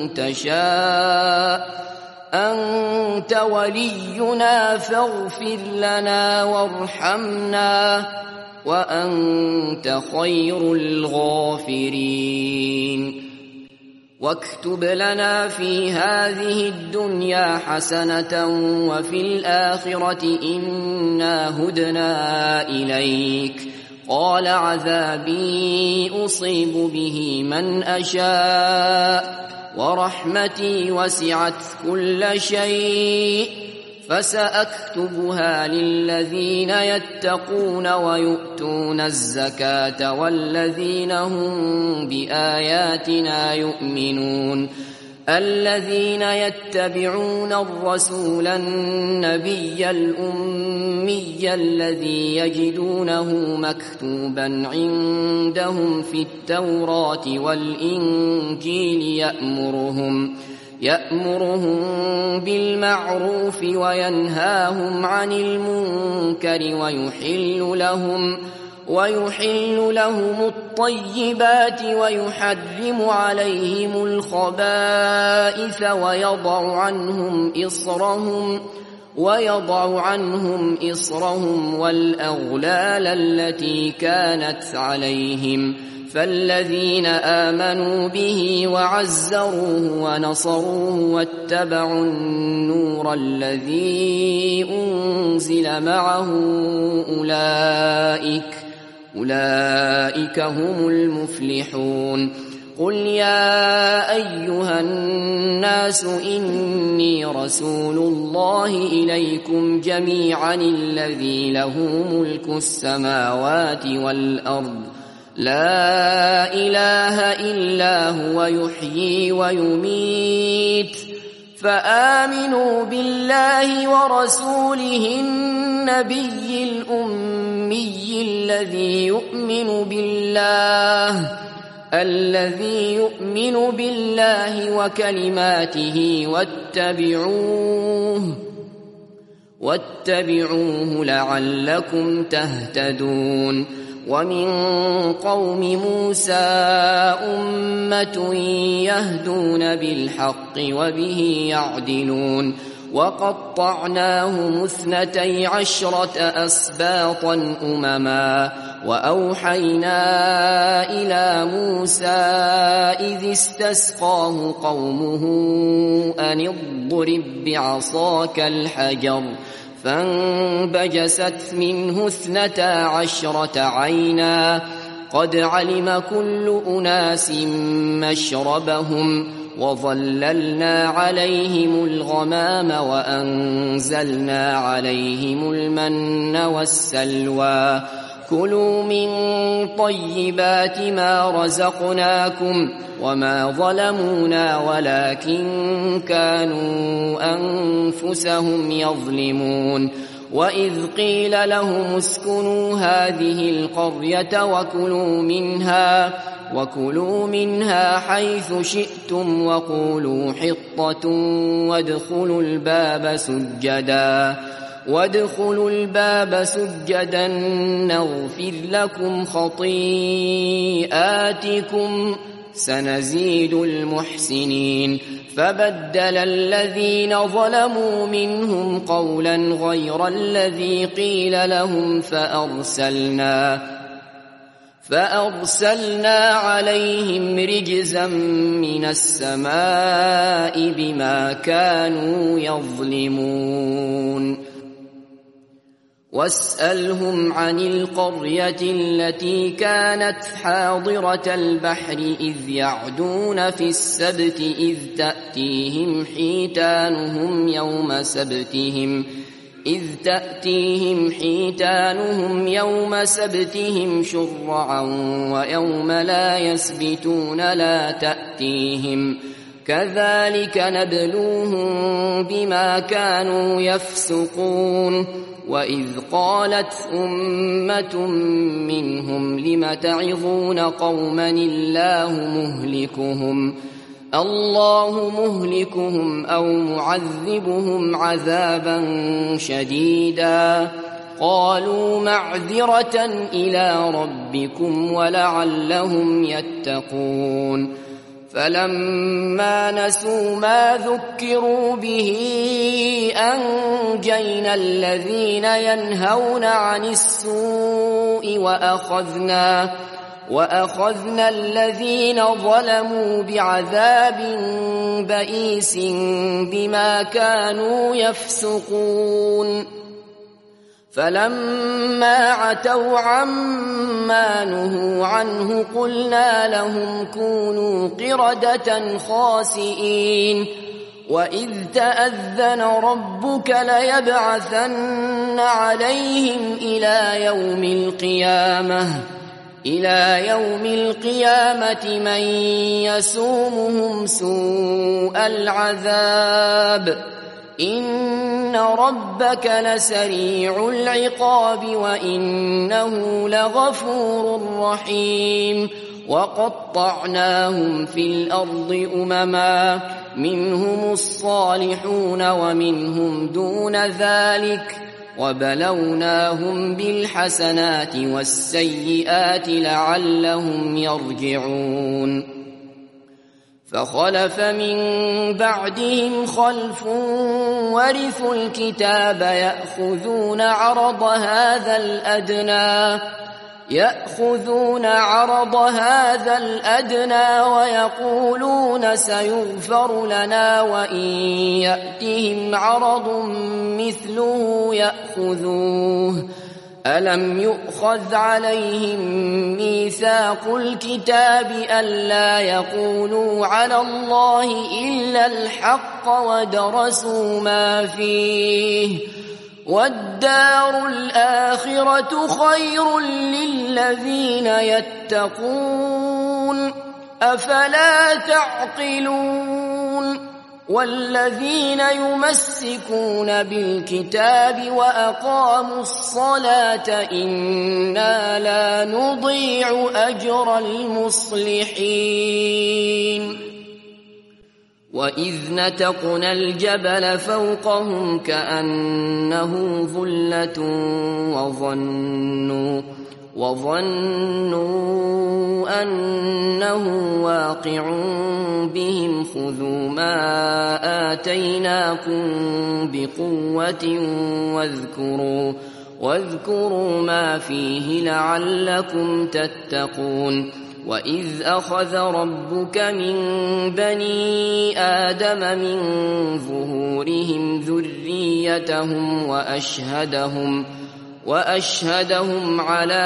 تشاء أنت ولينا فاغفر لنا وارحمنا وأنت خير الغافرين واكتب لنا في هذه الدنيا حسنة وفي الآخرة إنا هدنا إليك قال عذابي أصيب به من أشاء ورحمتي وسعت كل شيء فسأكتبها للذين يتقون ويؤتون الزكاة والذين هم بآياتنا يؤمنون الذين يتبعون الرسول النبي الأمي الذي يجدونه مكتوبا عندهم في التوراة والإنجيل يأمرهم يأمرهم بالمعروف وينهاهم عن المنكر ويحل لهم ويحل لهم الطيبات ويحرم عليهم الخبائث ويضع عنهم إصرهم ويضع عنهم إصرهم والأغلال التي كانت عليهم فالذين آمنوا به وعزروه ونصروه واتبعوا النور الذي أنزل معه أولئك أولئك هم المفلحون قل يا أيها الناس إني رسول الله إليكم جميعا الذي له ملك السماوات والأرض لا إله إلا هو يحيي ويميت فآمنوا بالله ورسوله النبي الأمي الذي يؤمن بالله الذي يؤمن بالله وكلماته واتبعوه واتبعوه لعلكم تهتدون ومن قوم موسى أمة يهدون بالحق وبه يعدلون وقطعناهم اثنتي عشرة أسباطا أمما وأوحينا إلى موسى إذ استسقاه قومه أن اضرب بعصاك الحجر فانبجست منه اثنتا عشرة عينا قد علم كل أناس مشربهم وظللنا عليهم الغمام وأنزلنا عليهم المن والسلوى كلوا من طيبات ما رزقناكم وما ظلمونا ولكن كانوا أنفسهم يظلمون وإذ قيل لهم اسكنوا هذه القرية وكلوا منها وكلوا منها حيث شئتم وقولوا حطة وادخلوا الباب سجدا وادخلوا الباب سجدا نغفر لكم خطيئاتكم سنزيد المحسنين فبدل الذين ظلموا منهم قولا غير الذي قيل لهم فأرسلنا فأرسلنا عليهم رجزا من السماء بما كانوا يظلمون واسألهم عن القرية التي كانت حاضرة البحر إذ يعدون في السبت إذ تأتيهم حيتانهم يوم سبتهم إذ تأتيهم حيتانهم يوم سبتهم شرعا ويوم لا يسبتون لا تأتيهم كذلك نبلوهم بما كانوا يفسقون وإذ قالت أمة منهم لم تعظون قوما الله مهلكهم الله مهلكهم أو معذبهم عذابا شديدا قالوا معذرة إلى ربكم ولعلهم يتقون فلما نسوا ما ذكروا به أنجينا الذين ينهون عن السوء وأخذنا وأخذنا الذين ظلموا بعذاب بئيس بما كانوا يفسقون فلما عتوا عما نهوا عنه قلنا لهم كونوا قردة خاسئين وإذ تأذن ربك ليبعثن عليهم إلى يوم القيامة إلى يوم القيامة من يسومهم سوء العذاب إن ربك لسريع العقاب وإنه لغفور رحيم وقطعناهم في الأرض أمما منهم الصالحون ومنهم دون ذلك وبلوناهم بالحسنات والسيئات لعلهم يرجعون فخلف من بعدهم خلف ورثوا الكتاب يأخذون عرض هذا الأدنى يأخذون عرض هذا الأدنى ويقولون سيغفر لنا وإن يأتهم عرض مثله يأخذوه ألم يؤخذ عليهم ميثاق الكتاب ألا يقولوا على الله إلا الحق ودرسوا ما فيه والدار الآخرة خير للذين يتقون أفلا تعقلون والذين يمسكون بالكتاب وأقاموا الصلاة إنا لا نضيع أجر المصلحين وإذ نتقنا الجبل فوقهم كأنه ظلة وظنوا وظنوا أنه واقع بهم خذوا ما آتيناكم بقوة واذكروا واذكروا ما فيه لعلكم تتقون وإذ أخذ ربك من بني آدم من ظهورهم ذريتهم وأشهدهم وأشهدهم على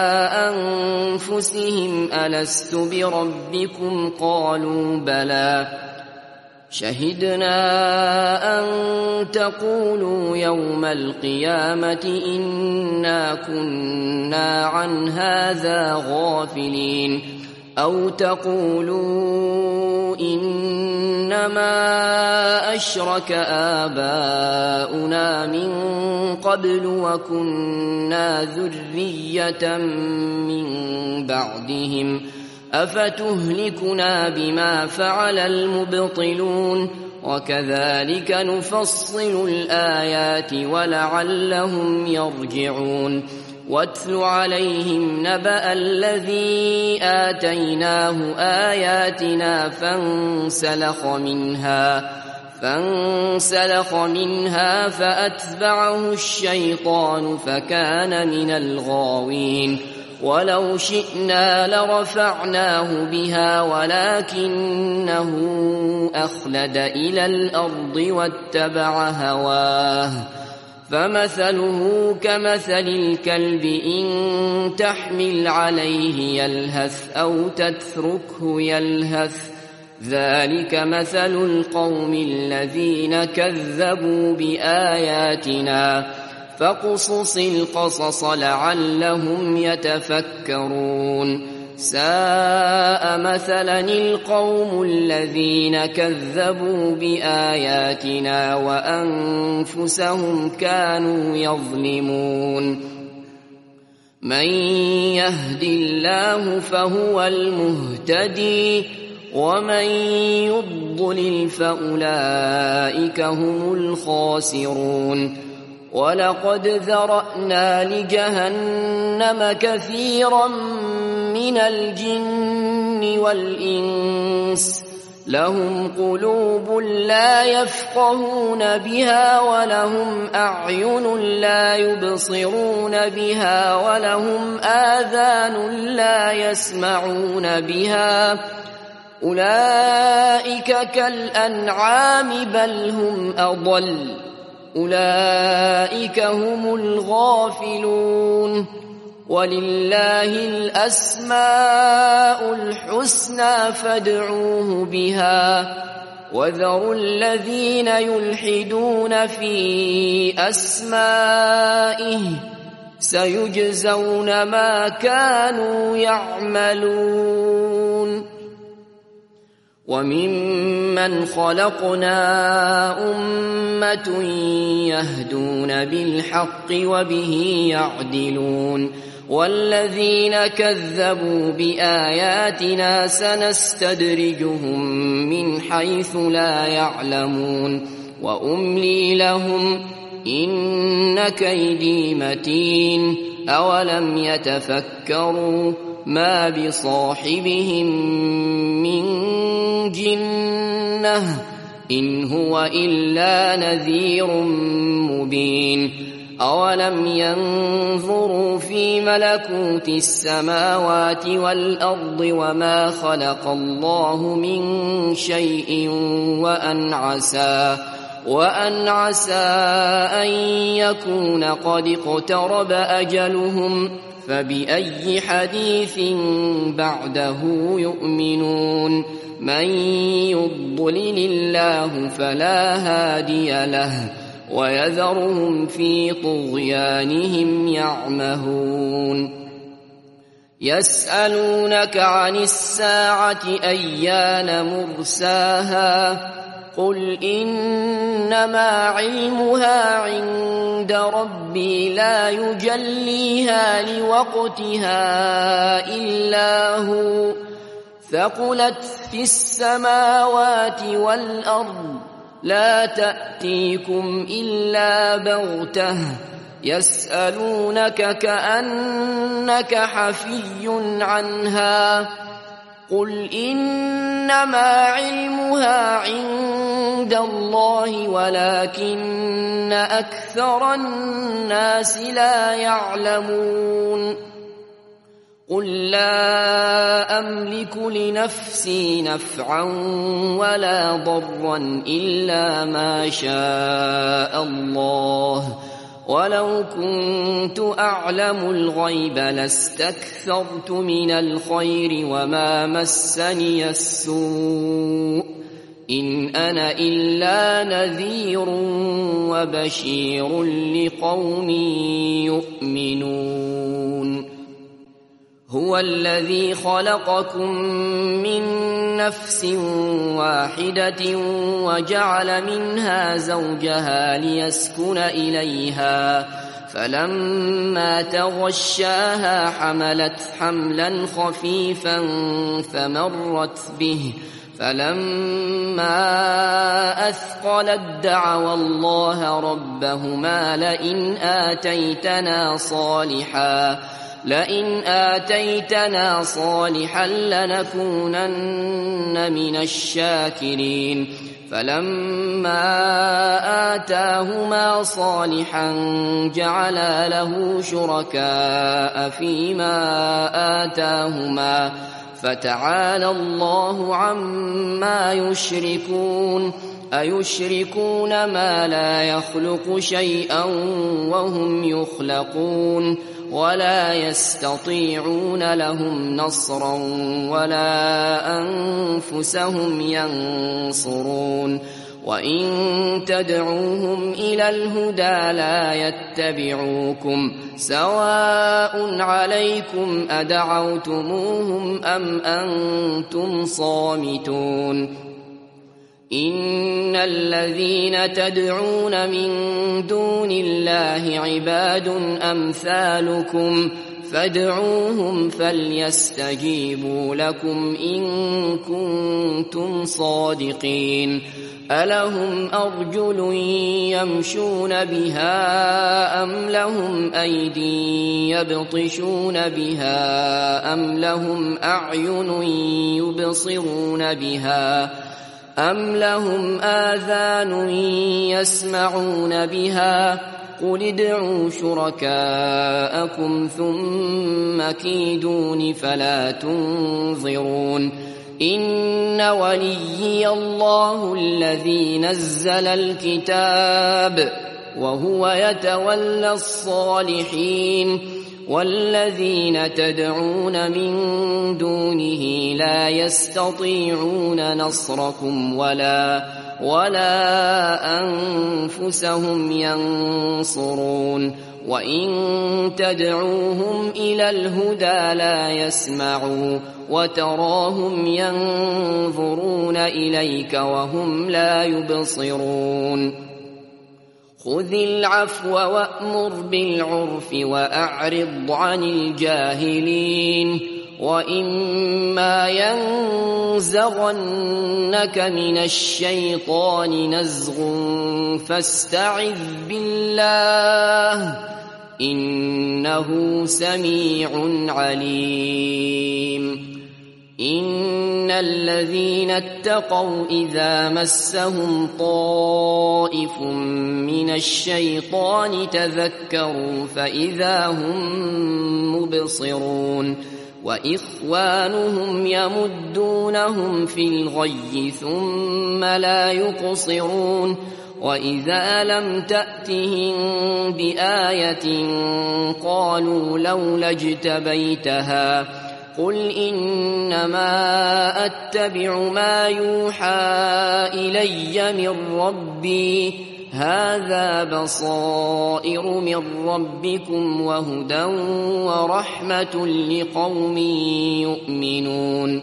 أنفسهم ألست بربكم قالوا بلى شهدنا أن تقولوا يوم القيامة إنا كنا عن هذا غافلين أو تقولوا إنما أشرك آباؤنا من قبل وكنا ذرية من بعدهم أفتهلكنا بما فعل المبطلون وكذلك نفصل الآيات ولعلهم يرجعون واتل عليهم نبأ الذي آتيناه آياتنا فانسلخ منها فانسلخ منها فأتبعه الشيطان فكان من الغاوين ولو شئنا لرفعناه بها ولكنه أخلد إلى الأرض واتبع هواه فمثله كمثل الكلب إن تحمل عليه يلهث أو تتركه يلهث ذلك مثل القوم الذين كذبوا بآياتنا فاقصص القصص لعلهم يتفكرون ساء مثلا القوم الذين كذبوا بآياتنا وأنفسهم كانوا يظلمون من يهد الله فهو المهتدي ومن يضلل فأولئك هم الخاسرون ولقد ذرأنا لجهنم كثيرا من الجن والإنس لهم قلوب لا يفقهون بها ولهم أعين لا يبصرون بها ولهم آذان لا يسمعون بها أولئك كالأنعام بل هم أضل أولئك هم الغافلون ولله الأسماء الحسنى فادعوه بها وذروا الذين يلحدون في أسمائه سيجزون ما كانوا يعملون وممن خلقنا أمة يهدون بالحق وبه يعدلون والذين كذبوا بآياتنا سنستدرجهم من حيث لا يعلمون وأملي لهم إن كيدي متين أولم يتفكروا ما بصاحبهم من جنة إن هو إلا نذير مبين أولم ينظروا في ملكوت السماوات والأرض وما خلق الله من شيء وأن عسى وأن عسى أن يكون قد اقترب أجلهم فبأي حديث بعده يؤمنون من يضلل الله فلا هادي له ويذرهم في طغيانهم يعمهون يسألونك عن الساعة أيان مرساها قل إنما علمها عند ربي لا يجليها لوقتها إلا هو ثقلت في السماوات والأرض لا تأتيكم إلا بغتة يسألونك كأنك حفي عنها قل إنما علمها عند الله ولكن أكثر الناس لا يعلمون قل لا أملك لنفسي نفعا ولا ضرا إلا ما شاء الله ولو كنت أعلم الغيب لاستكثرت من الخير وما مسني السوء إن أنا إلا نذير وبشير لقوم يؤمنون هو الذي خلقكم من نفس واحدة وجعل منها زوجها ليسكن إليها فلما تغشاها حملت حملا خفيفا فمرت به فلما أثقلت دعوا الله ربهما لئن آتيتنا صالحا لئن آتيتنا صالحا لنكونن من الشاكرين فلما آتاهما صالحا جعلا له شركاء فيما آتاهما فتعالى الله عما يشركون أيشركون ما لا يخلق شيئا وهم يخلقون ولا يستطيعون لهم نصرا ولا أنفسهم ينصرون وإن تدعوهم إلى الهدى لا يتبعوكم سواء عليكم أدعوتموهم أم أنتم صامتون إن الذين تدعون من دون الله عباد أمثالكم فادعوهم فليستجيبوا لكم إن كنتم صادقين ألهم أرجل يمشون بها أم لهم أيدي يبطشون بها أم لهم أعين يبصرون بها أم لهم آذان يسمعون بها قل ادعوا شركاءكم ثم كيدون فلا تنظرون إن وليي الله الذي نزل الكتاب وهو يتولى الصالحين والذين تدعون من دونه لا يستطيعون نصركم ولا ولا أنفسهم ينصرون وإن تدعوهم إلى الهدى لا يسمعوا وتراهم ينظرون إليك وهم لا يبصرون خذ العفو وأمر بالعرف وأعرض عن الجاهلين وإما ينزغنك من الشيطان نزغ فاستعذ بالله إنه سميع عليم إن الذين اتقوا إذا مسهم طائف من الشيطان تذكروا فإذا هم مبصرون وإخوانهم يمدونهم في الغي ثم لا يقصرون وإذا لم تأتهم بآية قالوا لولا اجتبيتها قل إنما أتبع ما يوحى إلي من ربي هذا بصائر من ربكم وهدى ورحمة لقوم يؤمنون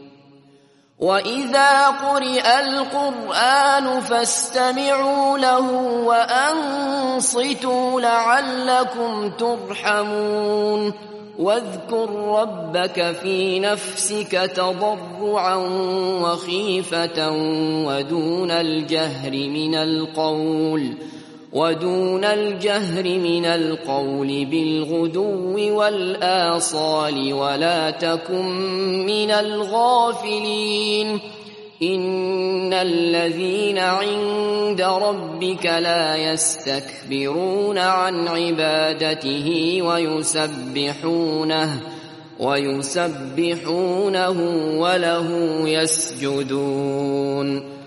وإذا قرئ القرآن فاستمعوا له وأنصتوا لعلكم ترحمون واذكر ربك في نفسك تضرعا وخيفة ودون الجهر من القول ودون الجهر من القول بالغدو والآصال ولا تكن من الغافلين إن الذين عند ربك لا يستكبرون عن عبادته ويسبحونه ويسبحونه وله يسجدون